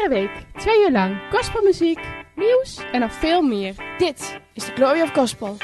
Iedere week 2 uur lang gospelmuziek, nieuws en nog veel meer. Dit is de Glory of Gospel.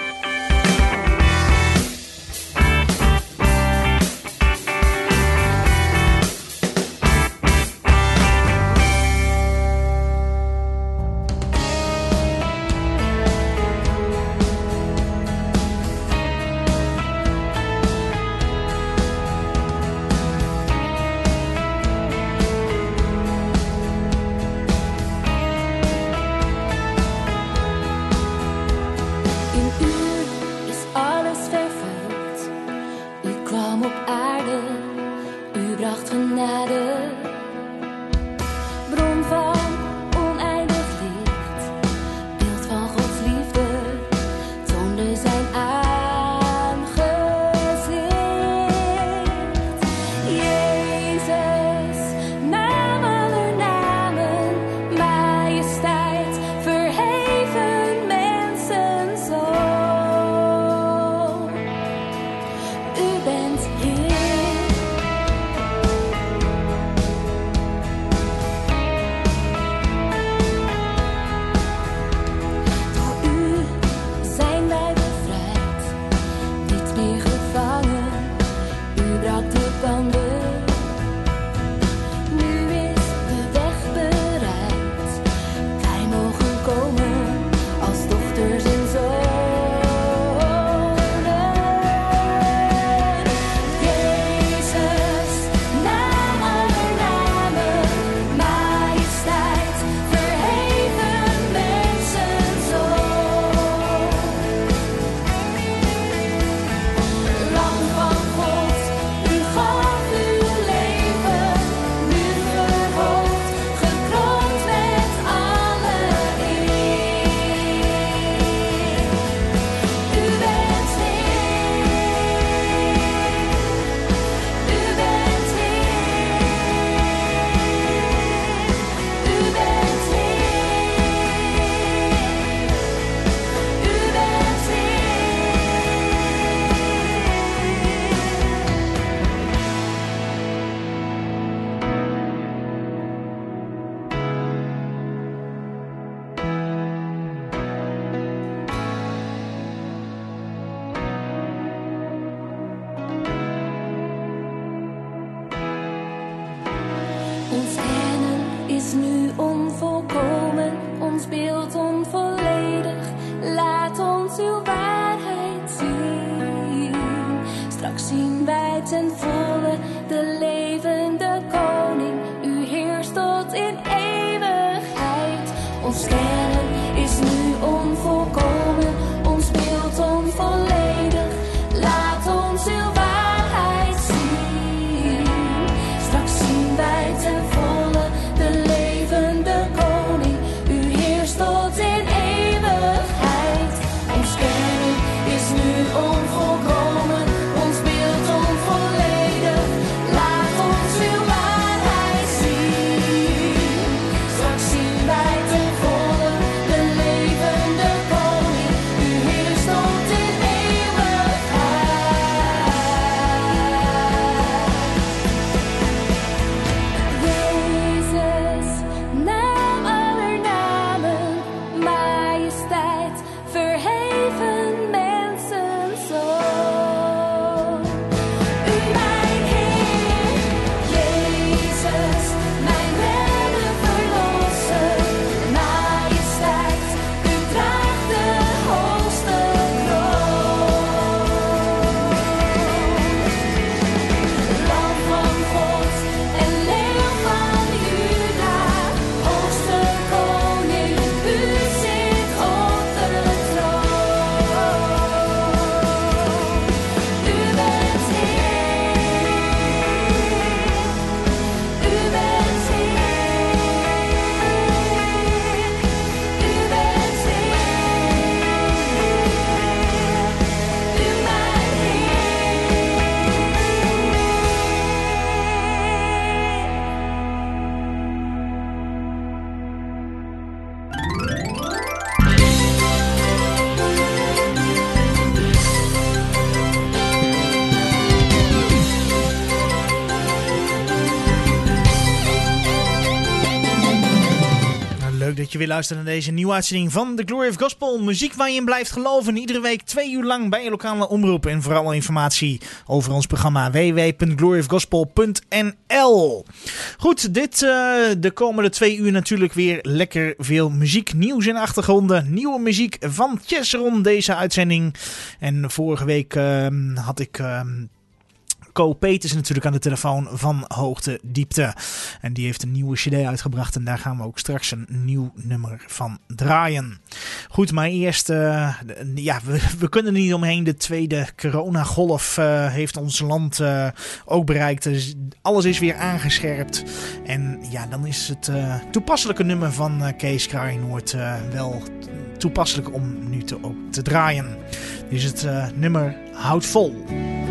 dat je weer luistert naar deze nieuwe uitzending van The Glory of Gospel. Muziek waar je in blijft geloven. Iedere week 2 uur lang bij je lokale omroep. En vooral informatie over ons programma www.gloryofgospel.nl. Goed, de komende 2 uur natuurlijk weer lekker veel muziek. Nieuws en achtergronden. Nieuwe muziek van Chesron deze uitzending. En vorige week had ik... Co Peters natuurlijk aan de telefoon van Hoogte Diepte. En die heeft een nieuwe cd uitgebracht. En daar gaan we ook straks een nieuw nummer van draaien. Goed, maar eerst... we kunnen er niet omheen. De tweede coronagolf heeft ons land ook bereikt. Dus alles is weer aangescherpt. En ja, dan is het toepasselijke nummer van Kees Kraaienoord wel toepasselijk om nu ook te draaien. Dit is het nummer Houd Vol.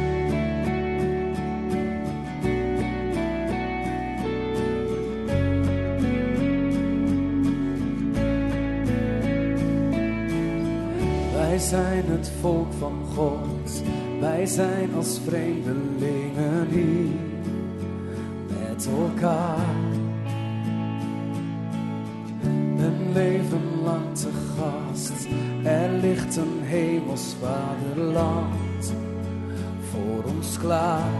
Wij zijn het volk van God, wij zijn als vreemdelingen hier met elkaar. Een leven lang te gast, er ligt een hemels vaderland voor ons klaar.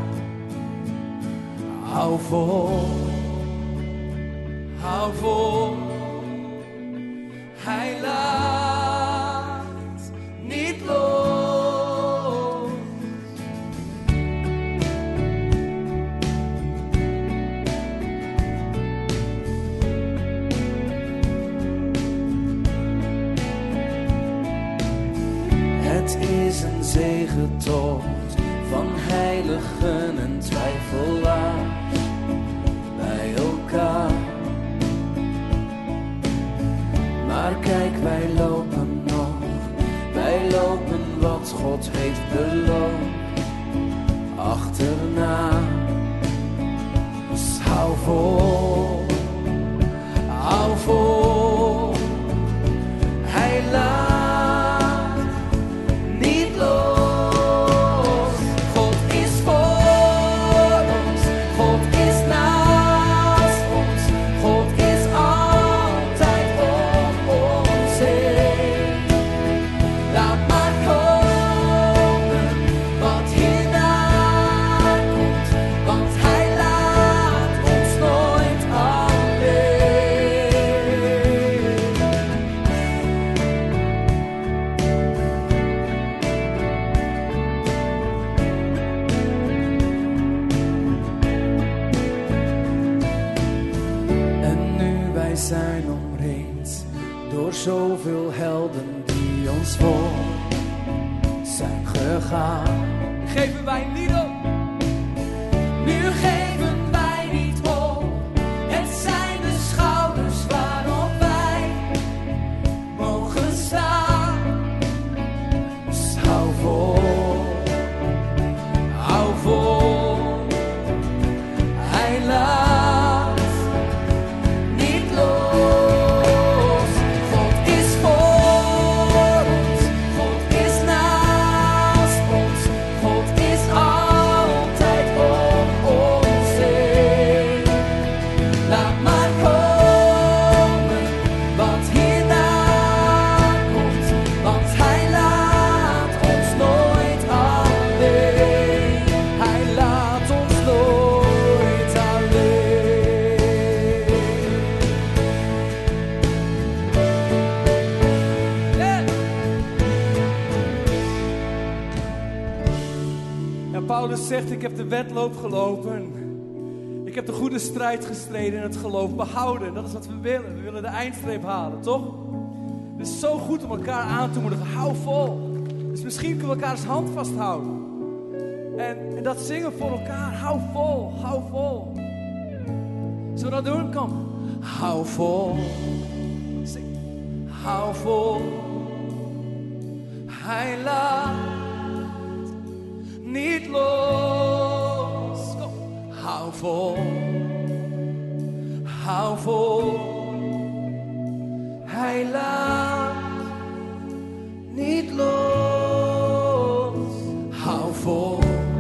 Hou vol, hou vol, Hij laat niet los. Het is een zegentocht van heiligen en twijfelaars bij elkaar. Maar kijk, wij lopen nog, wij lopen wat God heeft beloofd achterna. Dus hou vol, hou vol, Hij laat niet los. God is voor ons, God is naast ons, God is altijd om ons heen. Laat maar komen wat hierna komt, want Hij laat ons nooit alleen. En nu wij zijn omringd door zoveel helden die ons voor zijn gegaan. Geven wij niet op, nu geven wij niet op. Het zijn de schouders waarop wij mogen staan. Dus hou vol, hou vol, Hij laat niet los. God is voor ons, God is naast ons, God is altijd om ons heen. Laat maar komen wat hierna komt, want Hij laat ons nooit alleen. Hij laat ons nooit alleen. Ja, Paulus zegt, ik heb de wedloop gelopen. Ik heb de goede strijd gestreden en het geloof behouden. Dat is wat we willen. We willen de eindstreep halen, toch? Het is zo goed om elkaar aan te moedigen. Hou vol. Dus misschien kunnen we elkaars hand vasthouden. En dat zingen voor elkaar. Hou vol, hou vol. Zullen we dat doen? Kom. Hou vol. Zing. Hou vol. Hij laat niet los. Kom. Hou vol. Hou vol. Hij laat niet los. Hou vol.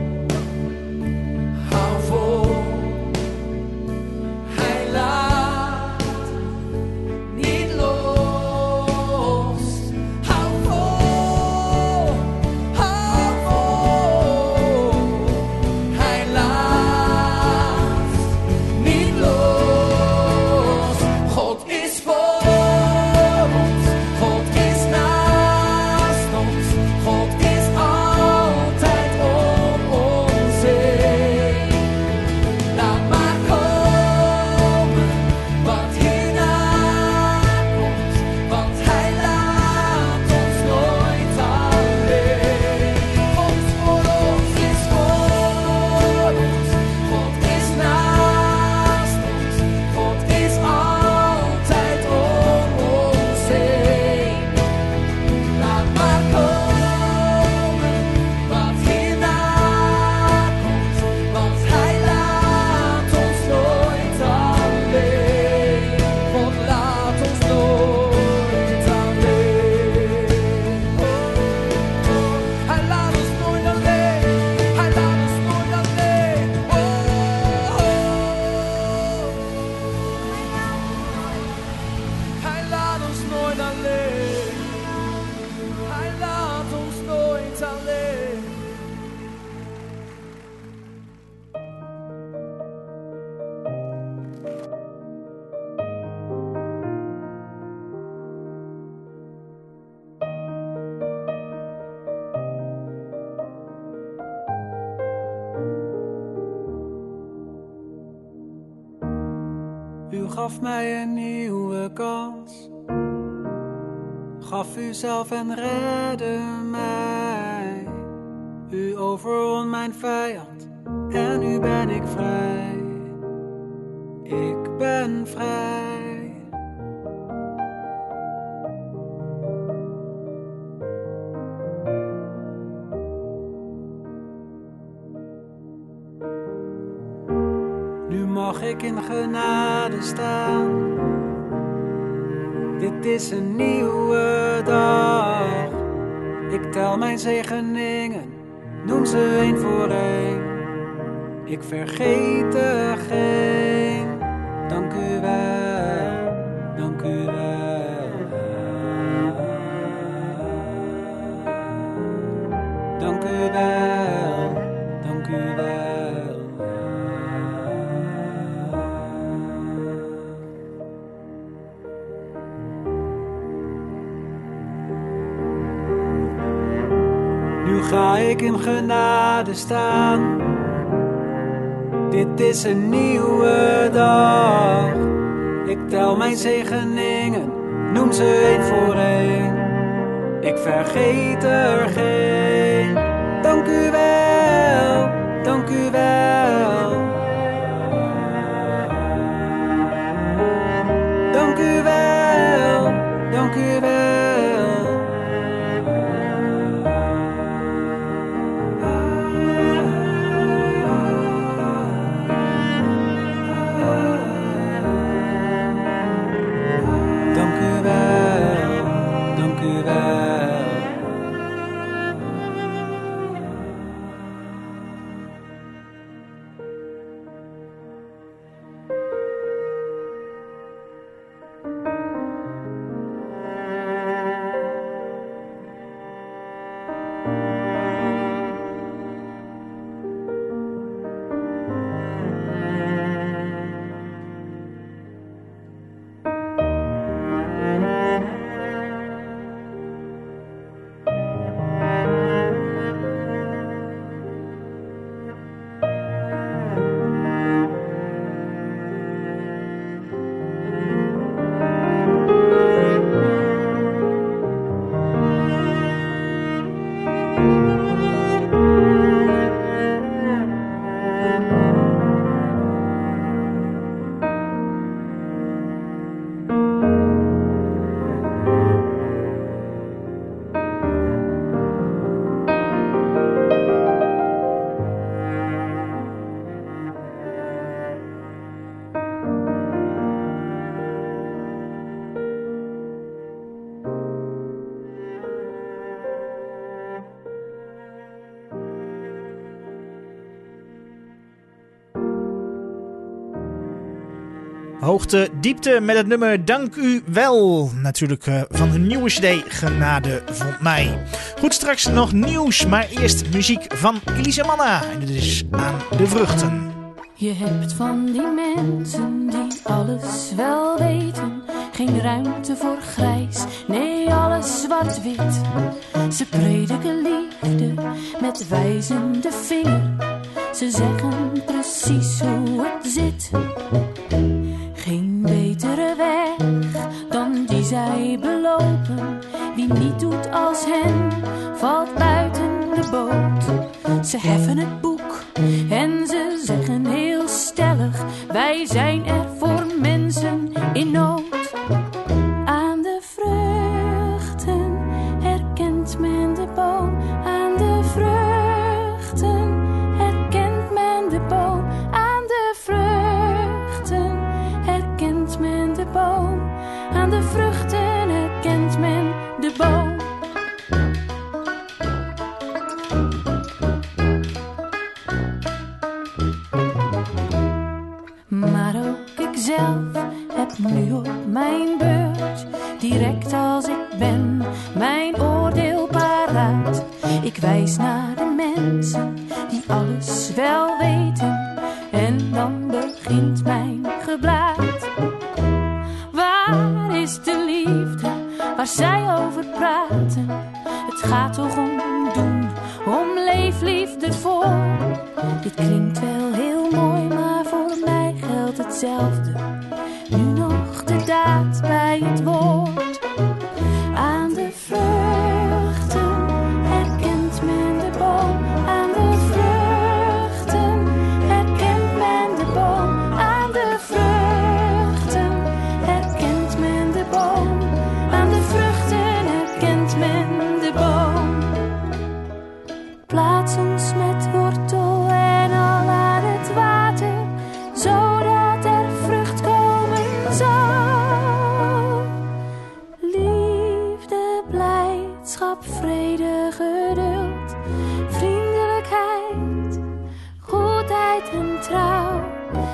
Hou vol. Hij laat niet los. gaf mij een nieuwe kans. Gaf u zelf en redde mij. U overwon mijn vijand en nu ben ik vrij. Ik ben vrij. Nu mag ik in genade staan. Dit is een nieuwe dag. Ik tel mijn zegeningen, noem ze één voor één. Ik vergeet er geen. Dank u wel, dank u wel. Dank u wel, dank u wel. Nu ga ik in genade staan. Dit is een nieuwe dag. Ik tel mijn zegeningen, noem ze één voor één. Ik vergeet er geen. Dank u wel, dank u wel. Dank u wel, dank u wel. Hoogte, diepte met het nummer Dank u wel. Natuurlijk van hun nieuwe cd Genade vond mij. Goed, straks nog nieuws, maar eerst muziek van Elise Manna. En dit is Aan de Vruchten. Je hebt van die mensen die alles wel weten. Geen ruimte voor grijs, nee alles zwart-wit. Ze prediken liefde met wijzende vinger. Ze zeggen precies hoe het zit. Geen betere weg dan die zij belopen. Wie niet doet als hen, valt buiten de boot. Ze heffen het boek en ze zeggen heel stellig: wij zijn er voor mensen in nood. Aan de vruchten herkent men de boom. Aan de vruchten herkent men de boom. Aan de vruchten herkent men de boom. Aan de vruchten herkent men de boom. Maar ook ikzelf heb nu op mijn beurt, direct als ik ben, mijn oordeel paraat. Ik wijs naar de mensen die alles wel weten en dan begint mijn geblaat. Waar is de liefde waar zij over praten? Het gaat toch om doen, om leefliefde voor. Dit klinkt wel heel mooi, maar voor mij geldt hetzelfde. Nu goedheid en trouw,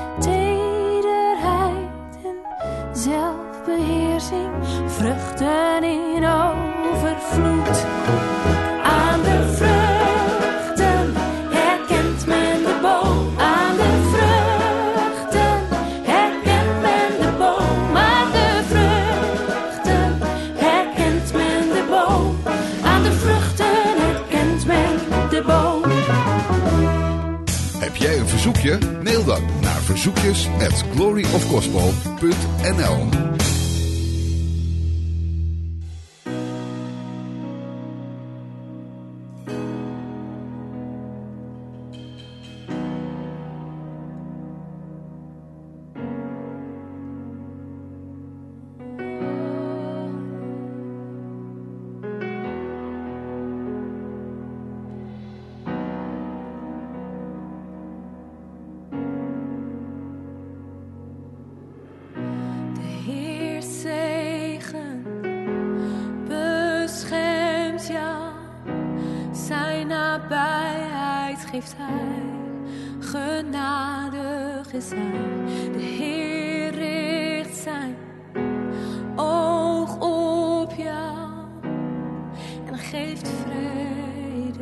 tederheid en zelfbeheersing, vruchten in overvloed. Aan de vruchten herkent men de boom. Aan de vruchten herkent men de boom. Aan de vruchten herkent men de boom. Aan de vruchten herkent men de boom. Heb jij een verzoekje? Mail dan naar verzoekjes@gloryofgospel.nl. Geeft hij, genadig is hij. De Heer richt zijn oog op jou en geeft vrede.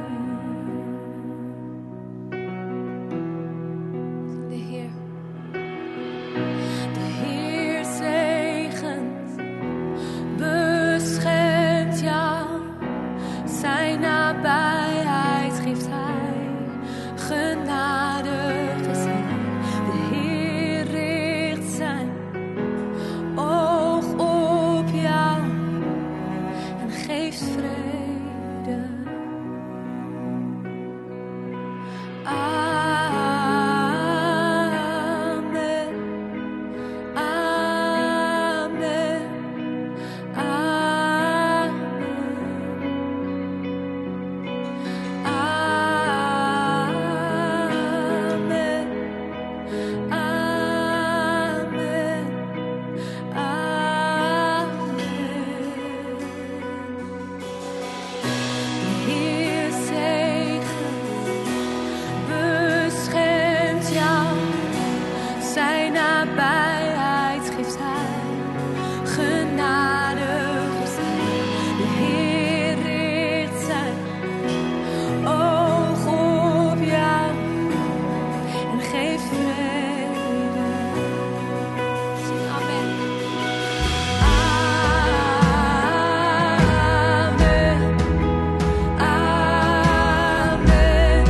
De Heer zegent, beschermt jou, zijn nabijheid geeft hij. Genadig is hij, de Heer richt zijn oog op jou en geeft vrede. Amen, amen, amen. Nabijheid geeft hij, genadig is hij. De Heer richt zijn oog op jou en geeft vrede. Zing amen. Amen, amen,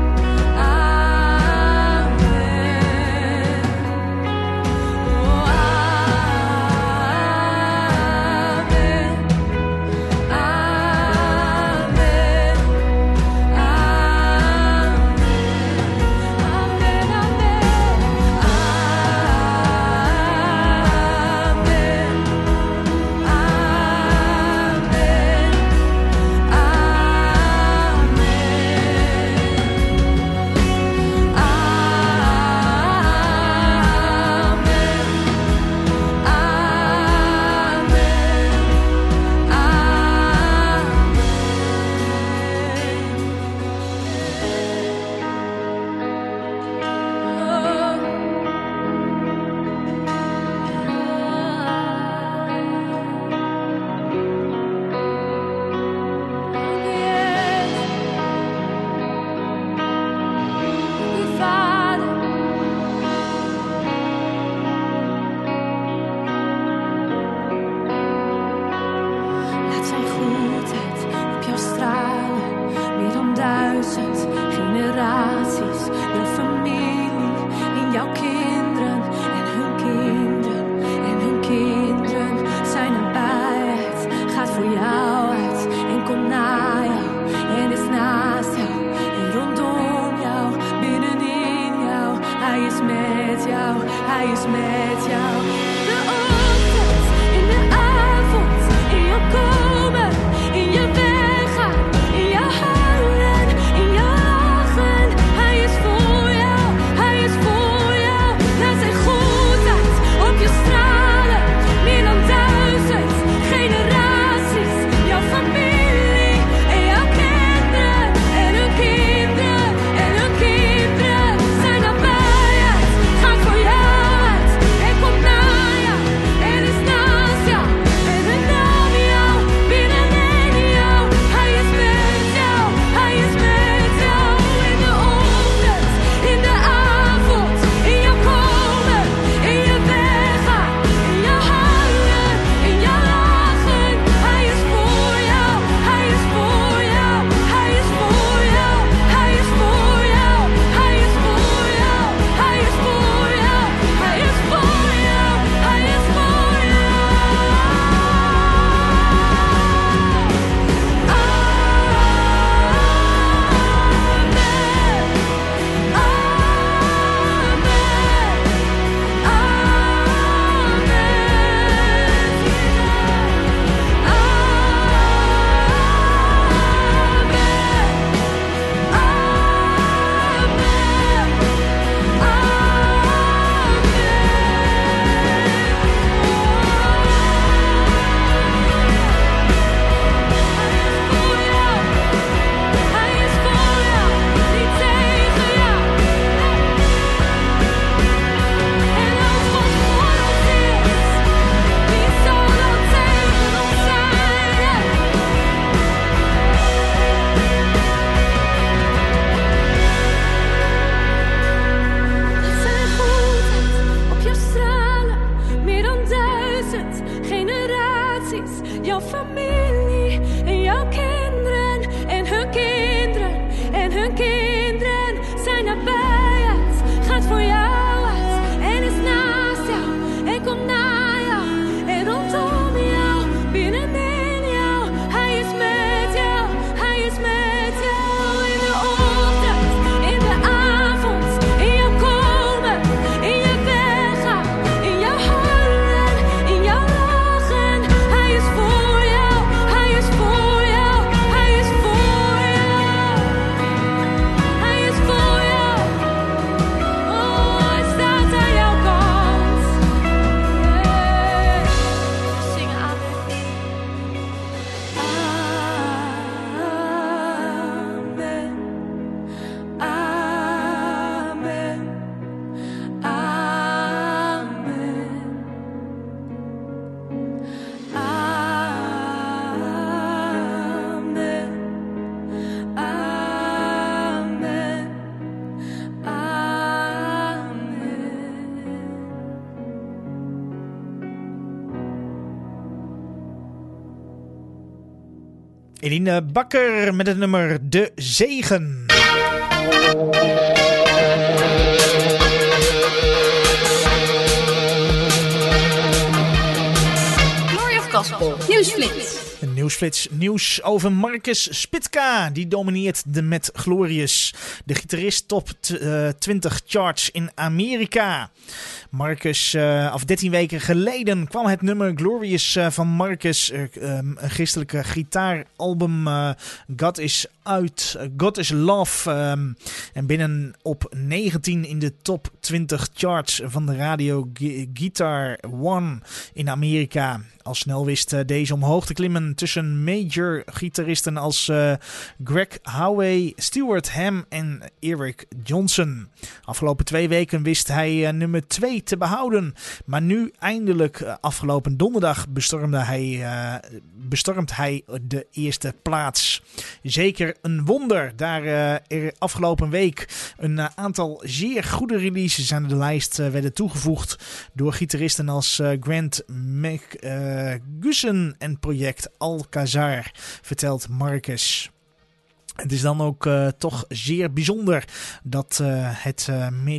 Hij is met jou. De ochtend, in de avond, in jouw komen, in je weggaan, in jouw huilen, in jouw lachen. Hij is voor jou, hij is voor jou. Laat zijn goedheid op je stralen, meer dan 1000 generaties. Jouw familie en jouw kinderen en hun kinderen en hun kinderen zijn voor jou uit en is naast jou en komt naar jou en rondom jou, binnenin jou. Hij is met jou, hij is met jou in de ochtend, in de avond, in jouw komen, in je weggaan, in jouw huilen, in jouw lachen. Hij is voor jou, hij is voor jou, hij is voor jou, hij is voor jou. Oh, hij staat aan jouw kant. Zing amen. Amen. Amen. Amen. Amen. Amen. Eline Bakker met het nummer De Zegen. Glory of Gospel. Nieuwsflits. Een nieuwsflits, nieuws over Marcus Spitka. Die domineert de met Glorious. De gitarist top 20 charts in Amerika. Marcus, 13 weken geleden kwam het nummer Glorious van Marcus. Een christelijke gitaaralbum. God is uit. God is Love. En binnen op 19 in de top 20 charts van de radio Guitar One in Amerika. Al snel wist deze omhoog te klimmen tussen major gitaristen als Greg Howe, Stuart Ham en Eric Johnson. Afgelopen 2 weken wist hij nummer 2 te behouden. Maar nu eindelijk afgelopen donderdag bestormt hij de eerste plaats. Zeker een wonder. Daar er afgelopen week een aantal zeer goede releases aan de lijst werden toegevoegd door gitaristen als Grant McGusson en project Alcazar, vertelt Marcus. Het is dan ook toch zeer bijzonder dat het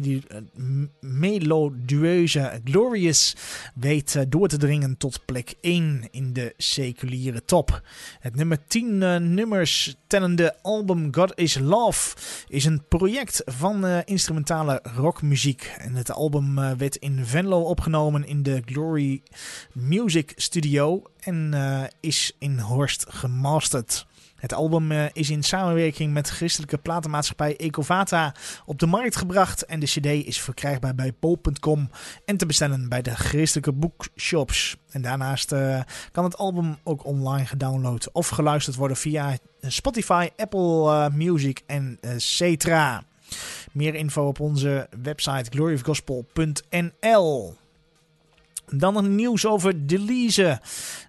melodieuze Glorious weet door te dringen tot plek 1 in de seculiere top. Het nummer 10 nummers tellende album God is Love is een project van instrumentale rockmuziek. En het album werd in Venlo opgenomen in de Glory Music Studio en is in Horst gemasterd. Het album is in samenwerking met christelijke platenmaatschappij Ecovata op de markt gebracht en de cd is verkrijgbaar bij bol.com en te bestellen bij de christelijke bookshops. En daarnaast kan het album ook online gedownload of geluisterd worden via Spotify, Apple Music en Cetra. Meer info op onze website gloryofgospel.nl. Dan een nieuws over Deleuze.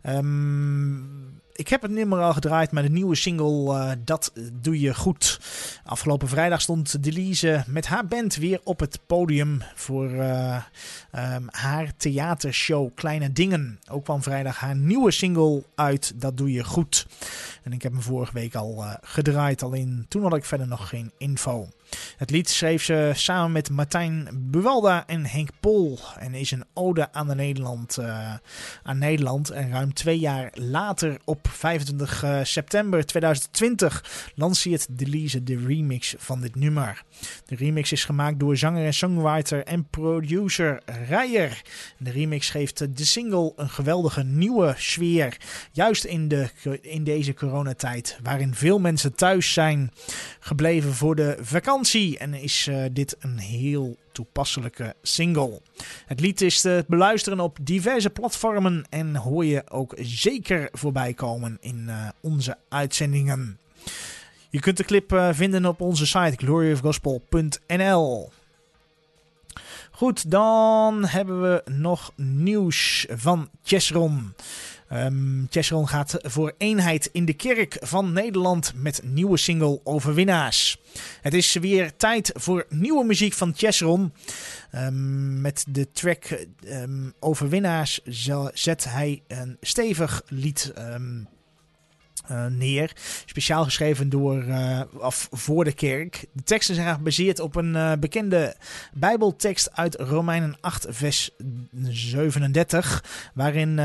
Ik heb het nummer al gedraaid, maar de nieuwe single Dat Doe Je Goed. Afgelopen vrijdag stond Deleuze met haar band weer op het podium voor haar theatershow Kleine Dingen. Ook kwam vrijdag haar nieuwe single uit, Dat Doe Je Goed. En ik heb hem vorige week al gedraaid, alleen toen had ik verder nog geen info. Het lied schreef ze samen met Martijn Buwalda en Henk Pol en is een ode aan Nederland. En ruim 2 jaar later, op 25 september 2020, lanceert Deleuze de remix van dit nummer. De remix is gemaakt door zanger en songwriter en producer Rijer. De remix geeft de single een geweldige nieuwe sfeer, juist in deze coronatijd, waarin veel mensen thuis zijn gebleven voor de vakantie. En is dit een heel toepasselijke single. Het lied is te beluisteren op diverse platformen en hoor je ook zeker voorbij komen in onze uitzendingen. Je kunt de clip vinden op onze site gloryofgospel.nl. Goed, dan hebben we nog nieuws van Chesron. Chesron gaat voor eenheid in de kerk van Nederland met nieuwe single Overwinnaars. Het is weer tijd voor nieuwe muziek van Chesron. Met de track Overwinnaars zet hij een stevig lied neer. Speciaal geschreven voor de kerk. De teksten zijn gebaseerd op een bekende Bijbeltekst uit Romeinen 8 vers 37. Waarin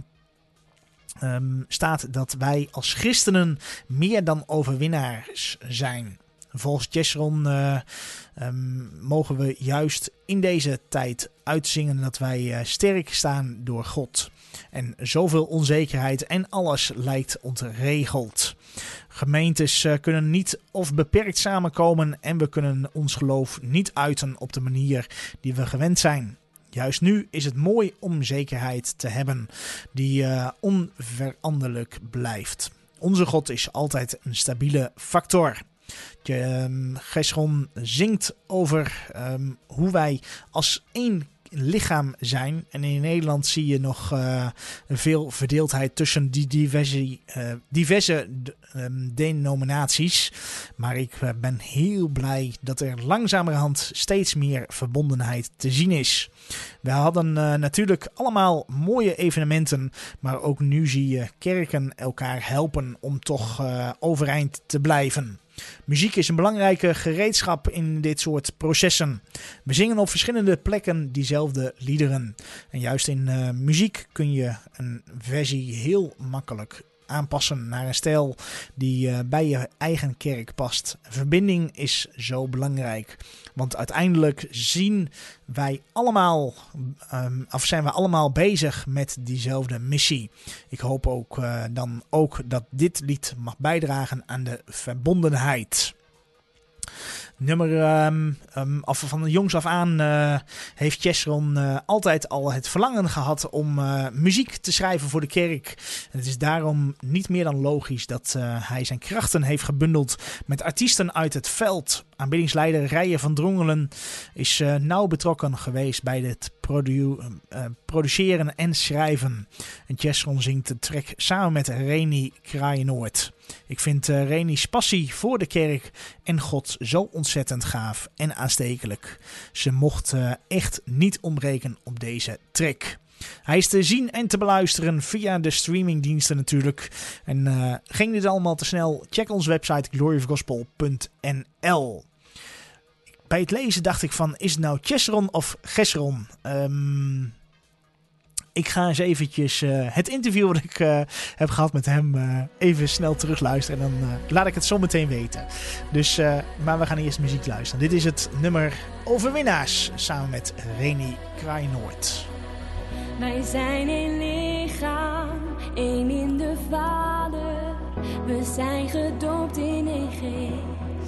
staat dat wij als christenen meer dan overwinnaars zijn. Volgens Jeshurun mogen we juist in deze tijd uitzingen dat wij sterk staan door God. En zoveel onzekerheid en alles lijkt ontregeld. Gemeentes kunnen niet of beperkt samenkomen en we kunnen ons geloof niet uiten op de manier die we gewend zijn. Juist nu is het mooi om zekerheid te hebben die onveranderlijk blijft. Onze God is altijd een stabiele factor. Jeshurun zingt over hoe wij als één lichaam zijn. En in Nederland zie je nog veel verdeeldheid tussen die diverse denominaties. Maar ik ben heel blij dat er langzamerhand steeds meer verbondenheid te zien is. We hadden natuurlijk allemaal mooie evenementen, maar ook nu zie je kerken elkaar helpen om toch overeind te blijven. Muziek is een belangrijke gereedschap in dit soort processen. We zingen op verschillende plekken diezelfde liederen. En juist in muziek kun je een versie heel makkelijk aanpassen naar een stijl die bij je eigen kerk past. Verbinding is zo belangrijk. Want uiteindelijk zijn we allemaal bezig met diezelfde missie. Ik hoop ook dat dit lied mag bijdragen aan de verbondenheid. Van jongs af aan heeft Jeshurun altijd al het verlangen gehad om muziek te schrijven voor de kerk. En het is daarom niet meer dan logisch dat hij zijn krachten heeft gebundeld met artiesten uit het veld. Aanbiddingsleider Rijen van Drongelen is nauw betrokken geweest bij het produceren en schrijven. En Jeshurun zingt de track samen met Reni Kraaienoord. Ik vind Reni's passie voor de kerk en God zo ontzettend gaaf en aanstekelijk. Ze mocht echt niet ontbreken op deze track. Hij is te zien en te beluisteren via de streamingdiensten natuurlijk. En ging dit allemaal te snel? Check onze website gloryofgospel.nl. Bij het lezen dacht ik van, is het nou Jeshurun of Jeshurun? Ik ga eens eventjes het interview wat ik heb gehad met hem even snel terugluisteren. En dan laat ik het zo meteen weten. Dus, maar we gaan eerst muziek luisteren. Dit is het nummer Overwinnaars samen met Reni Kraaienoord. Wij zijn één lichaam, één in de Vader. We zijn gedoopt in één geest.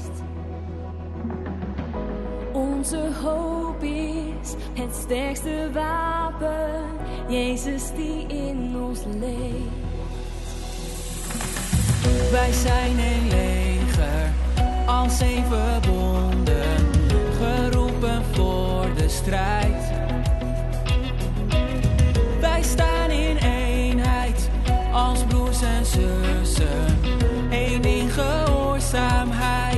Onze hoop is het sterkste wapen, Jezus die in ons leeft. Wij zijn een leger, als een verbonden, geroepen voor de strijd. Wij staan in eenheid, als broers en zussen, één in gehoorzaamheid.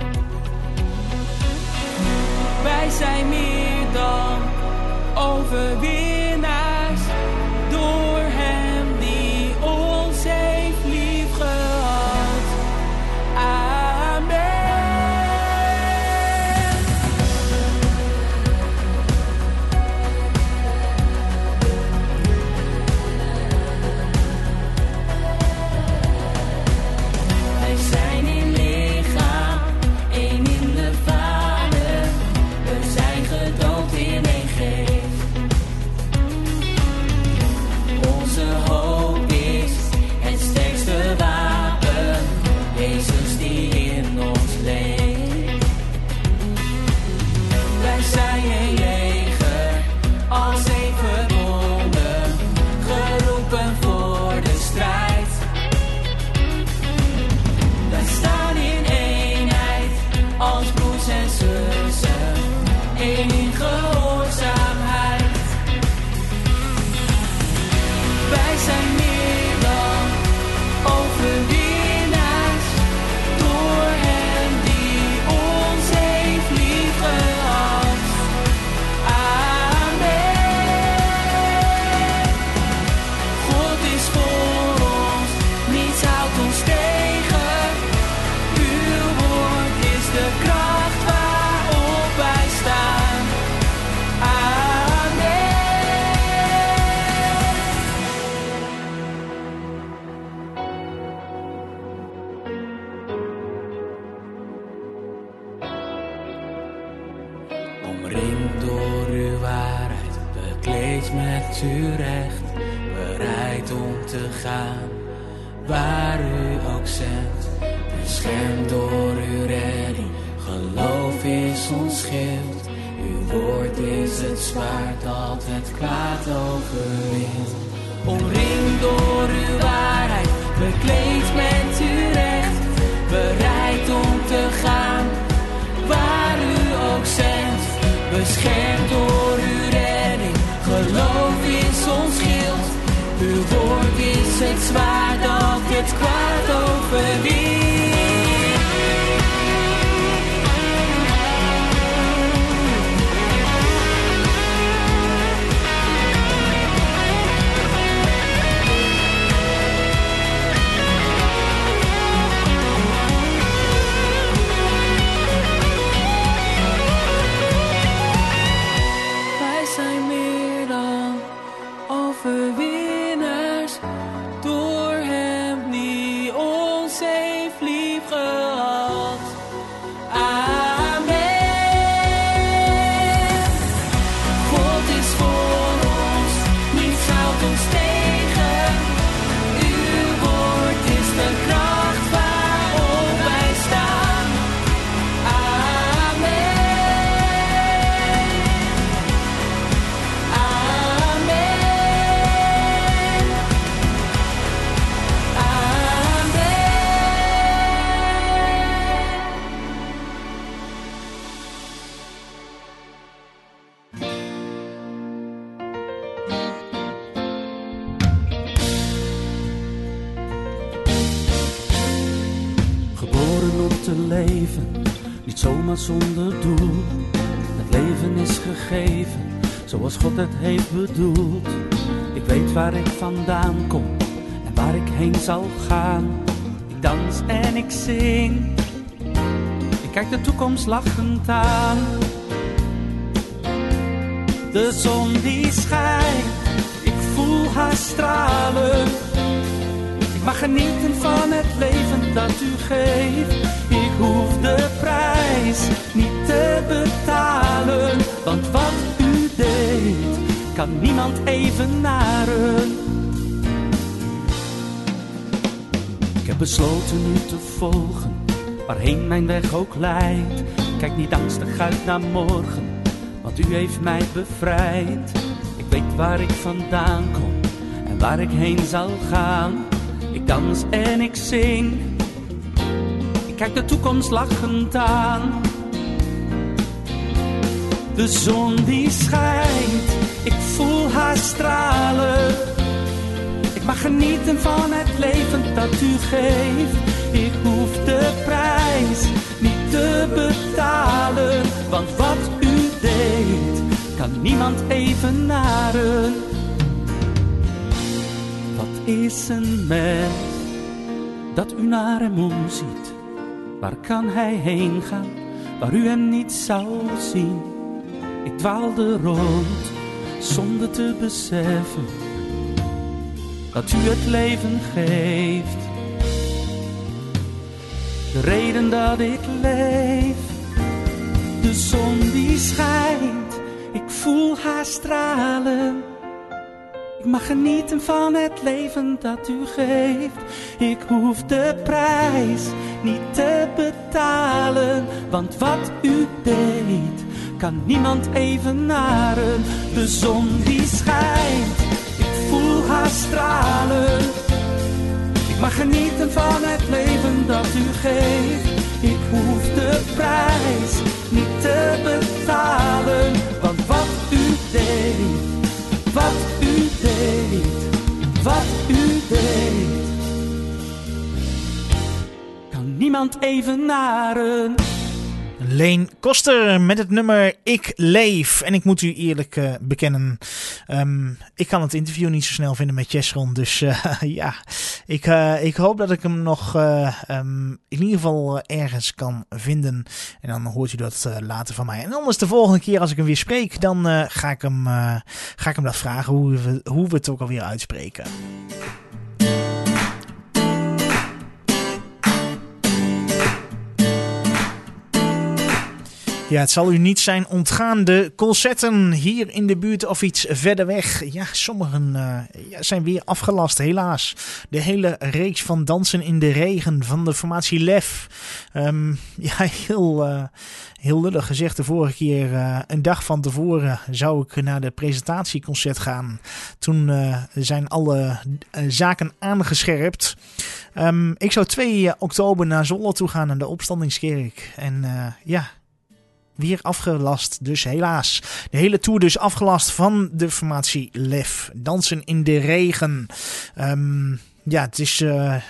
Wij zijn meer dan overwinnaars, door hem die ons heeft liefgehad. Amen. Wij zijn in lichaam, één in de Vader. We zijn gedoopt in één geest. Onze hoop is het sterkste wapen, Jezus die in ons leeft. Wij zijn een leger, als een verbonden, geroepen voor de strijd. Wij staan in eenheid, als broers en zussen, één in gehoorzaamheid. Wij zijn meer dan overwinnaars, door hem die ons heeft liefgehad. Amen. God is voor ons, niets houdt ons Omringd door uw waarheid, bekleed met uw recht, bereid om te gaan waar u ook zendt. Beschermd door uw redding, geloof is ons schild. Uw woord is het zwaard dat het kwaad overwint. Omringd door uw waarheid, bekleed met uw recht, bereid om te gaan waar u ook zendt. Beschermd door uw redding, geloof is ons schild. Uw woord is het zwaard dat het kwaad overwint. Niet zomaar zonder doel. Het leven is gegeven zoals God het heeft bedoeld. Ik weet waar ik vandaan kom en waar ik heen zal gaan. Ik dans en ik zing. Ik kijk de toekomst lachend aan. De zon die schijnt, ik voel haar stralen. Ik mag genieten van het leven dat u geeft. Ik hoef de prijs niet te betalen, want wat u deed, kan niemand evenaren. Ik heb besloten u te volgen, waarheen mijn weg ook leidt. Kijk niet angstig uit naar morgen, want u heeft mij bevrijd. Ik weet waar ik vandaan kom en waar ik heen zal gaan. Ik dans en ik zing. Ik kijk de toekomst lachend aan. De zon die schijnt, ik voel haar stralen. Ik mag genieten van het leven dat u geeft. Ik hoef de prijs niet te betalen, want wat u deed, kan niemand evenaren. Wat is een mens dat u naar hem omziet? Waar kan hij heen gaan, waar u hem niet zou zien? Ik dwaalde rond, zonder te beseffen dat u het leven geeft. De reden dat ik leef, de zon die schijnt, ik voel haar stralen. Ik mag genieten van het leven dat u geeft. Ik hoef de prijs niet te betalen, want wat u deed, kan niemand evenaren. De zon die schijnt, ik voel haar stralen. Ik mag genieten van het leven dat u geeft. Ik hoef de prijs niet te betalen, want wat u deed, wat u deed, wat u deed, kan niemand evenaren. Leen Koster met het nummer Ik Leef. En ik moet u eerlijk bekennen, ik kan het interview niet zo snel vinden met Jesron. Dus ja, ik hoop dat ik hem nog in ieder geval ergens kan vinden. En dan hoort u dat later van mij. En anders de volgende keer als ik hem weer spreek, dan ga ik hem dat vragen hoe we het ook alweer uitspreken. Ja, het zal u niet zijn ontgaan. De concerten hier in de buurt of iets verder weg. Ja, sommigen zijn weer afgelast, helaas. De hele reeks van Dansen in de Regen van de formatie Lef. Heel lullig gezegd. De vorige keer, een dag van tevoren, zou ik naar de presentatieconcert gaan. Toen zijn alle zaken aangescherpt. Ik zou 2 oktober naar Zwolle toe gaan, naar de Opstandingskerk. En weer afgelast, dus helaas. De hele tour dus afgelast van de formatie Lef. Dansen in de Regen. Het is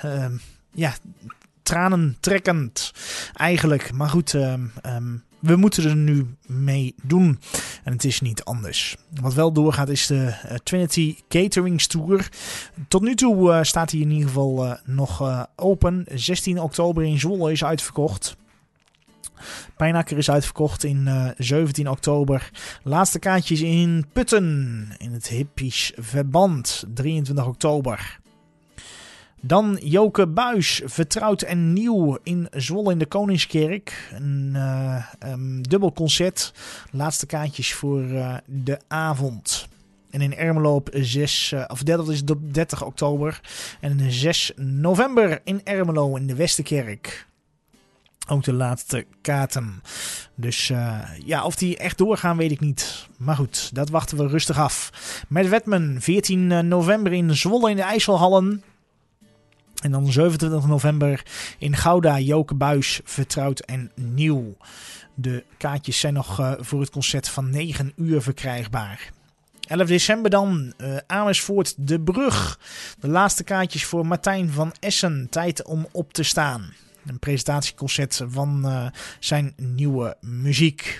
tranentrekkend eigenlijk. Maar goed, we moeten er nu mee doen. En het is niet anders. Wat wel doorgaat is de Trinity Caterings Tour. Tot nu toe staat hij in ieder geval nog open. 16 oktober in Zwolle is uitverkocht. Pijnakker is uitverkocht in 17 oktober. Laatste kaartjes in Putten. In het Hippisch Verband. 23 oktober. Dan Joke Buys, vertrouwd en nieuw in Zwolle in de Koningskerk. Een dubbel concert. Laatste kaartjes voor de avond. En in Ermelo op 30 oktober. En 6 november in Ermelo in de Westerkerk. Ook de laatste kaarten. Dus of die echt doorgaan weet ik niet. Maar goed, dat wachten we rustig af. Met Wetman 14 november in Zwolle in de IJsselhallen. En dan 27 november in Gouda, Joke Buys, vertrouwd en nieuw. De kaartjes zijn nog voor het concert van 9 uur verkrijgbaar. 11 december dan, Amersfoort De Brug. De laatste kaartjes voor Martijn van Essen. Tijd om op te staan. Een presentatieconcert van zijn nieuwe muziek.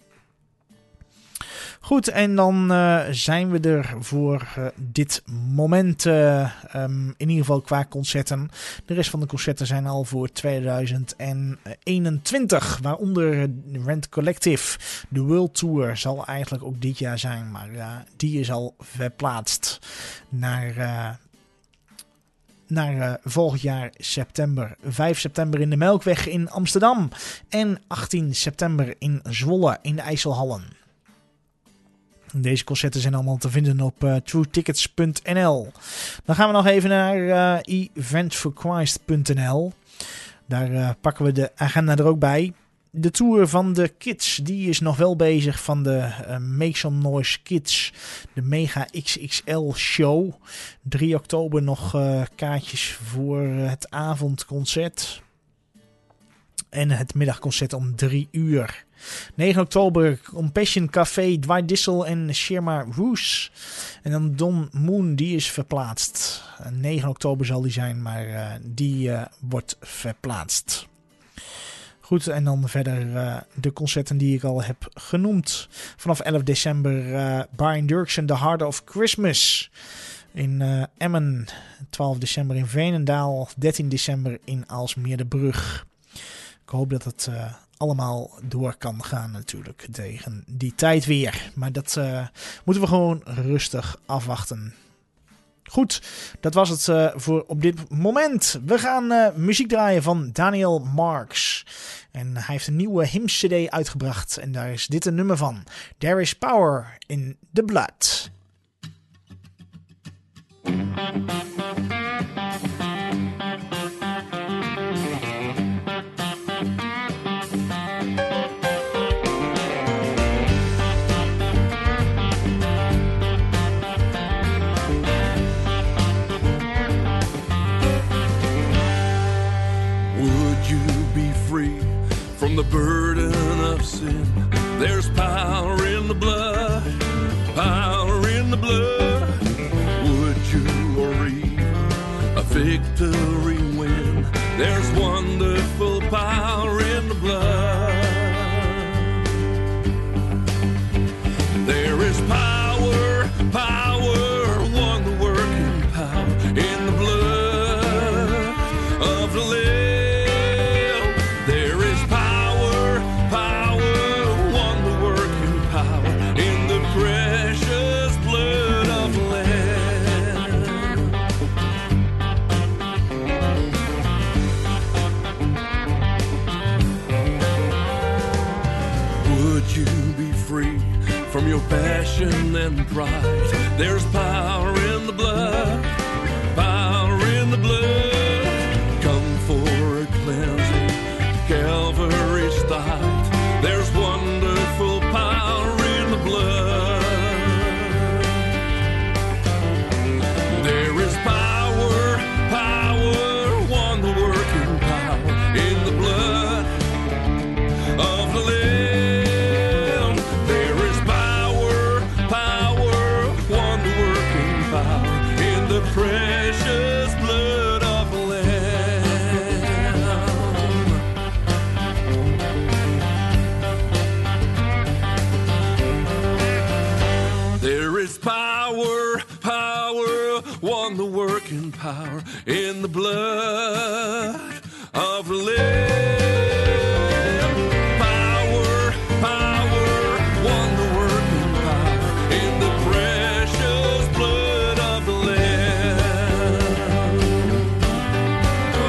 Goed, en dan zijn we er voor dit moment. In ieder geval qua concerten. De rest van de concerten zijn al voor 2021. Waaronder Rent Collective. De World Tour zal eigenlijk ook dit jaar zijn. Maar die is al verplaatst naar volgend jaar september. 5 september in de Melkweg in Amsterdam. En 18 september in Zwolle in de IJsselhallen. Deze concerten zijn allemaal te vinden op truetickets.nl. Dan gaan we nog even naar eventforchrist.nl. Daar pakken we de agenda er ook bij. De tour van de Kids, die is nog wel bezig van de Make Some Noise Kids. De Mega XXL Show. 3 oktober nog kaartjes voor het avondconcert. En het middagconcert om 3 uur. 9 oktober Compassion Café, Dwight Dissel en Sherma Roos. En dan Don Moon, die is verplaatst. 9 oktober zal die zijn, maar die wordt verplaatst. Goed, en dan verder de concerten die ik al heb genoemd. Vanaf 11 december Brian Dirksen, The Heart of Christmas. In Emmen, 12 december in Veenendaal, 13 december in Aalsmeerderbrug. Ik hoop dat het allemaal door kan gaan natuurlijk tegen die tijd weer. Maar dat moeten we gewoon rustig afwachten. Goed, dat was het voor op dit moment. We gaan muziek draaien van Daniel Marks. En hij heeft een nieuwe hymn-cd uitgebracht. En daar is dit een nummer van. There is Power in the Blood. From the burden of sin, there's power in the blood, power in the blood. Would you or even a victory win? There's wonderful power in the blood. There is power, power, wonder-working power in the blood of the Lamb. be free from your passion and pride. There's power in the blood, power in the blood. Come for a cleansing, Calvary's died. There's wonderful power in the blood. There is power, power, wonder working power in the blood of the Lamb. There is power, power, wonder working power in the precious blood of the Lamb. There is power, power, wonder working power in the blood of the Lamb. Power, power, wonder working power in the precious blood of the Lamb. Oh,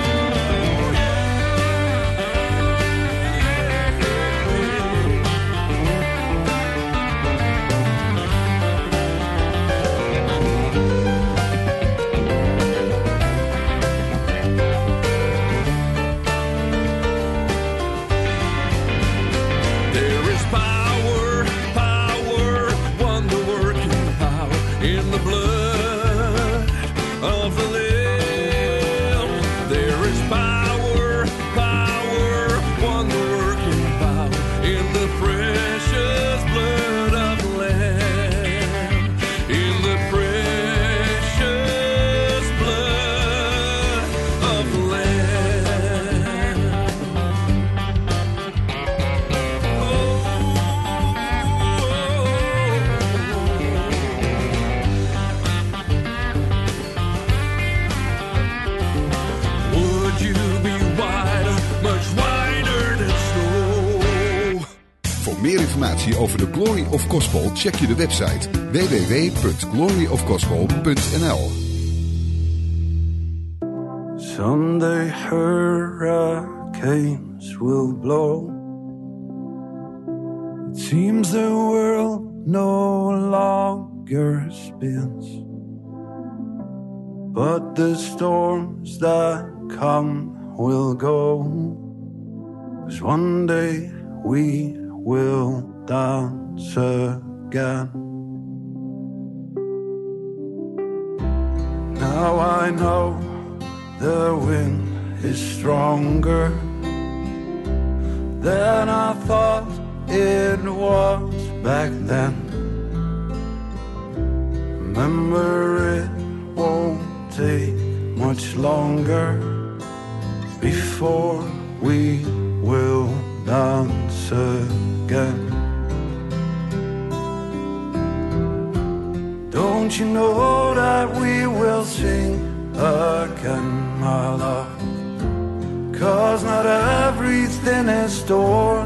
there is power, power, wonder working power in the blood of the Lamb. There is power, power, wonder working power in the precious blood of the Lamb. In the precious blood of the Lamb. Would you be wider, much wider than snow? Voor meer informatie over de Glory of Gospel check je de website www.gloryofgospel.nl. Someday hurricanes will blow. It seems the world no longer spins, but the storms that come will go. 'Cause one day we will dance again. Now I know the wind is stronger than I thought it was back then. Remember, it won't take much longer before we will dance again. Don't you know that we will sing again, my love? 'Cause not everything is torn.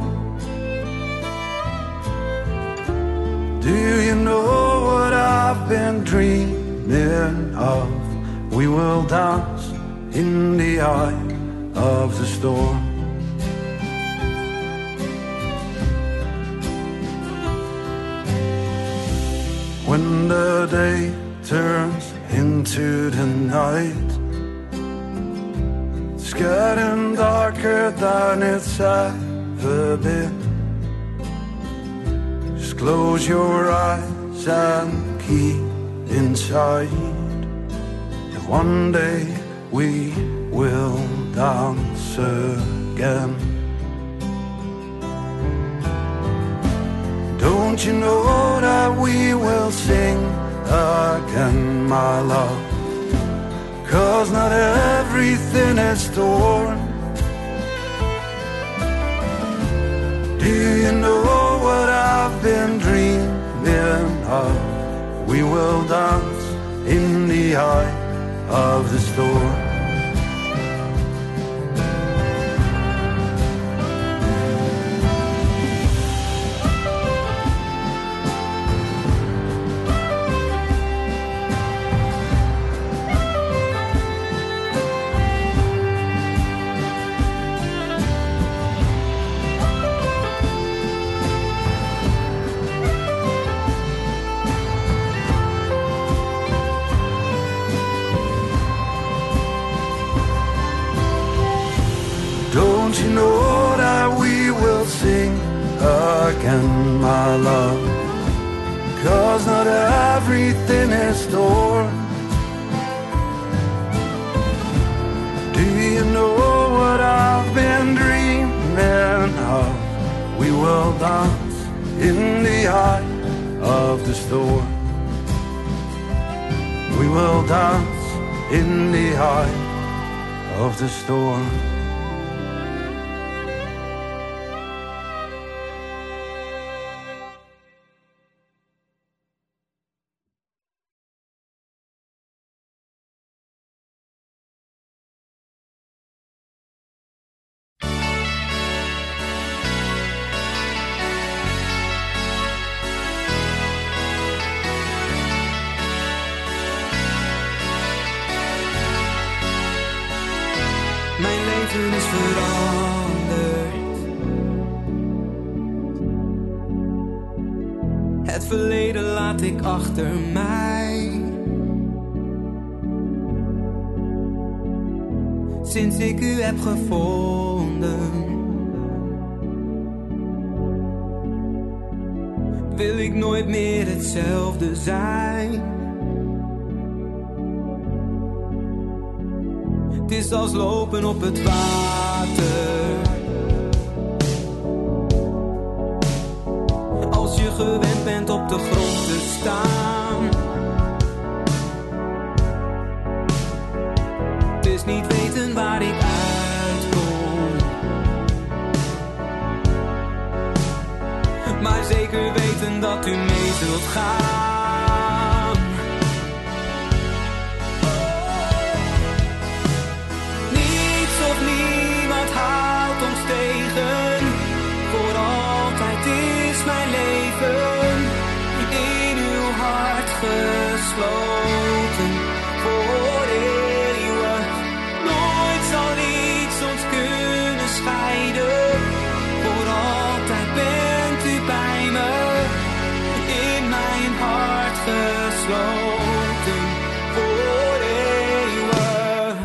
Do you know what I've been dreaming of? We will dance in the eye of the storm. When the day turns into the night, it's getting darker than it's ever been. Just close your eyes and keep inside. And one day we will dance again. Don't you know that we will sing again, my love? 'Cause not everything is torn. Do you know what I've been dreaming of? We will dance in the eye of the storm. dark and my love, 'cause not everything is stored. Do you know what I've been dreaming of? We will dance in the eye of the storm. We will dance in the eye of the storm. Mijn leven is veranderd. Het verleden laat ik achter mij. Sinds ik u heb gevonden, wil ik nooit meer hetzelfde zijn. Het is als lopen op het water. Als je gewend bent op de grond te staan. Het is niet weten waar ik uitkom, maar zeker weten dat u mee zult gaan. Niemand houdt ons tegen. Voor altijd is mijn leven in uw hart gesloten. Voor eeuwig, nooit zal iets ons kunnen scheiden. Voor altijd bent u bij me in mijn hart gesloten. Voor eeuwig.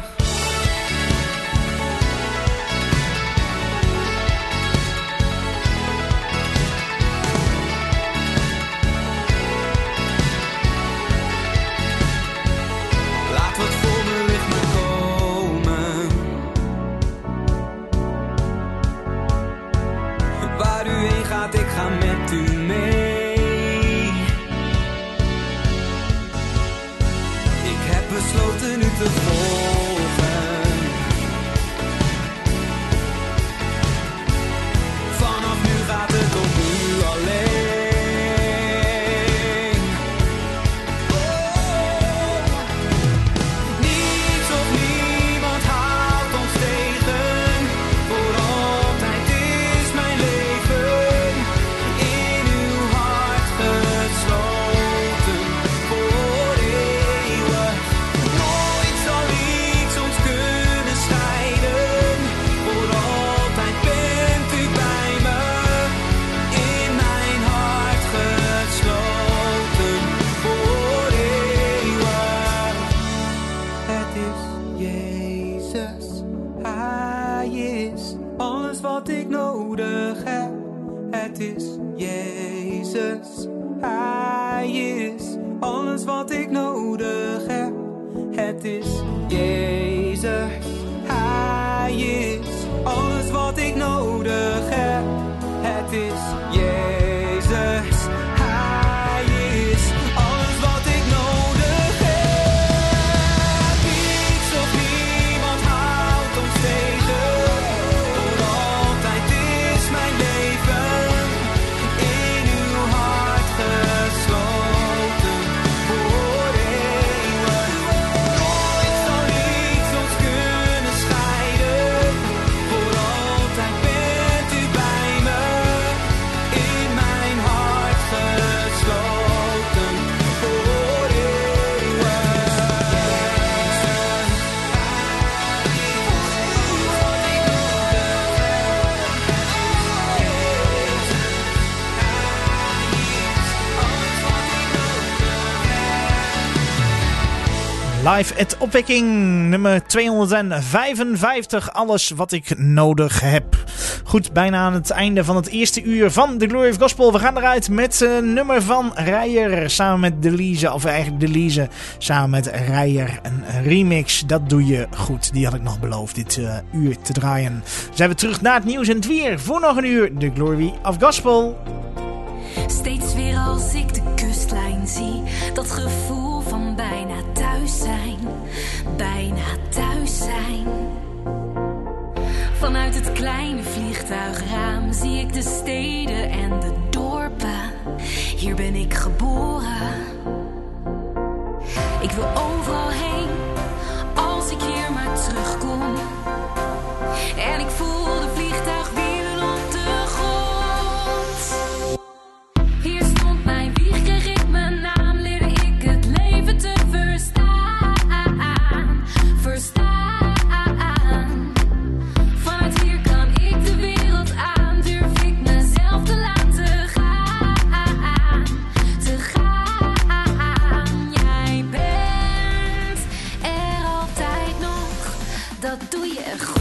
Ik ga met u mee. Ik heb besloten u te volgen. Vanaf nu gaat het om u alleen. Niets of niemand houdt ons tegen. Voor altijd is mijn leven in uw hart gesloten. Voor eeuwig, nooit zal iets ons kunnen scheiden. Voor altijd bent u bij me in mijn hart gesloten. Voor eeuwig. Het is Jezus, Hij is alles wat ik nodig heb. Het is Jezus, Hij is alles wat ik nodig heb. Het is Jezus, Hij is alles wat ik nodig heb. Het is Jezus, Hij is alles wat ik nodig heb. Niets of niemand houdt ons tegen. Voor altijd is mijn leven in uw hart gesloten. Voor eeuwig, nooit zal iets ons kunnen scheiden. Voor altijd bent u bij me Live at Opwekking, nummer 255. Alles wat ik nodig heb. Goed, bijna aan het einde van het eerste uur van The Glory of Gospel. We gaan eruit met een nummer van Rijer samen met Delise. Of eigenlijk Delise samen met Rijer. Een remix, dat doe je goed. Die had ik nog beloofd dit uur te draaien. Dan zijn we terug naar het nieuws en het weer. Voor nog een uur The Glory of Gospel. Steeds weer als ik de kustlijn zie, dat gevoel van bijna thuis zijn, bijna thuis zijn. Vanuit het kleine vliegtuigraam zie ik de steden en de dorpen. Hier ben ik geboren. Ik wil overal heen, als ik hier maar terugkom. En ik voel de vliegtuigwielen op de grond. Hier stond mijn wieg, kreeg ik mijn naam, leerde ik het leven te verstaan. Verstaan. Vanuit hier kan ik de wereld aan, durf ik mezelf te laten gaan. Te gaan. Jij bent er altijd nog, dat doe je goed.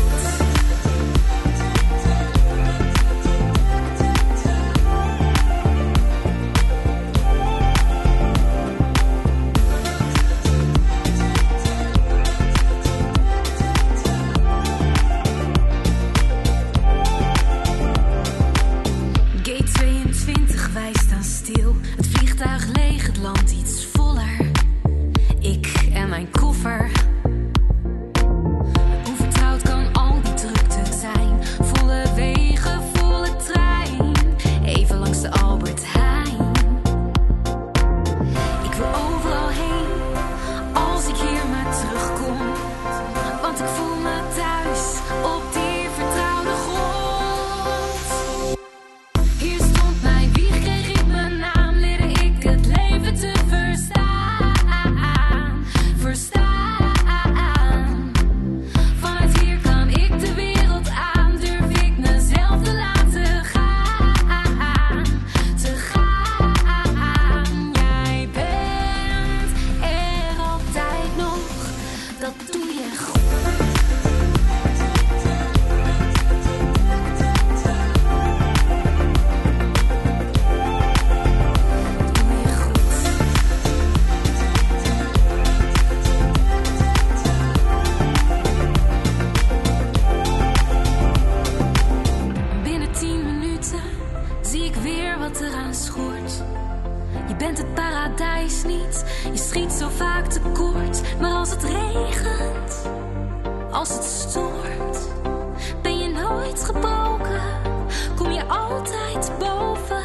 Het vliegtuig leeg, het land iets voller. Ik en mijn koffer. Hoe vertrouwd kan al die drukte zijn? Volle wegen, volle trein. Even langs de Albert Heijn. Ik wil overal heen, als ik hier maar terugkom. Want ik voel me thuis op die vertrouwde grond. Hier stond mijn wieg, kreeg ik mijn naam, leerde ik het leven te verstaan. Verstaan. Vanuit hier kan ik de wereld aan, durf ik mezelf te laten gaan. Te gaan. Jij bent er altijd nog, dat doe je goed. Binnen 10 minuten zie ik weer wat eraan schort. Je bent het paradijs niet, je schiet zo vaak tekort. Maar als het regent, als het stormt, ben je nooit gebroken, kom je altijd boven.